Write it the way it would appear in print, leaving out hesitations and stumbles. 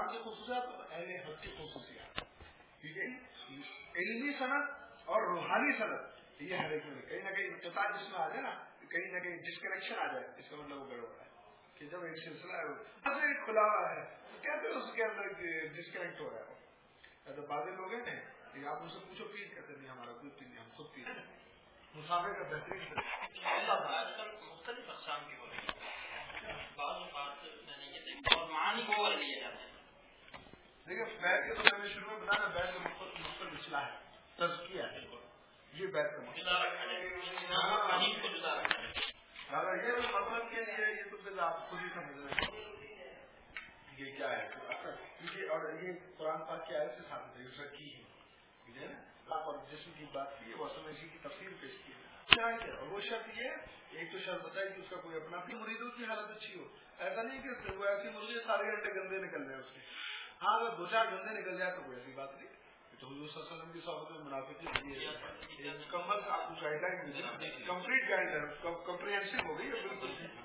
قرآن کی خصوصیات اور اہل حق کی خصوصیات. ٹھیک ہے, علمی صنعت اور روحانی صنعت یہ ہر ایک میں کہیں نہ کہیں انقطاع جس میں آ جائے نا, کہیں نہ کہیں ڈسکنیکشن آ جائے, اس کا مطلب وہ گڑبڑ ہے کہ جب ایک سلسلہ ہے کھلا ہوا ہے کہتے ہیں اس کے اندر ڈسکنیکٹ ہو رہا ہے. تو بعض لوگ ہیں نا, آپ ان سے پوچھو پیر, کہتے نہیں ہمارا کوئی پیر نہیں, ہم خود پیر ہیں. مسافر کا بہترین آج کل مختلف اقسام کی ہو رہی ہے, بعض اوقات اور معانی کو لیے جاتے ہیں. دیکھیے بیت کے تو میں نے شروع میں بتایا بیت کا مختلف اصلاح ہے, تزکیہ ہے, یہ بیت کا جدا رکھا ہے, کو جدا رکھا ہے. اگر یہ مطلب کے لیے یہ تو پھر آپ خود ہی سمجھ رہے ہیں یہ کیا ہے. اور یہ قرآن پاک کی آیت سے ثابت ہے, یہ کی ہے آپ اور جسم کی بات کی ہے, وہ اصل میں اسی کی تفصیل پیش کی ہے. اور وہ شرط یہ ایک تو شرط بتائی کہ اس کا کوئی اپنا بھی مریدوں کی حالت اچھی ہو. ایسا نہیں کہ وہ ایسی مرغی سارے گھنٹے گندے نکل رہے اس کے. ہاں اگر دو چار گندے نکل جائے تو کوئی ایسی بات نہیں. تو حضور صلی اللہ علیہ وسلم کی صحبت میں منافقت مکمل آپ کو گائیڈ لائن ملی, کمپلیٹ گائیڈ لائن کمپریہنسو ہو گئی بالکل.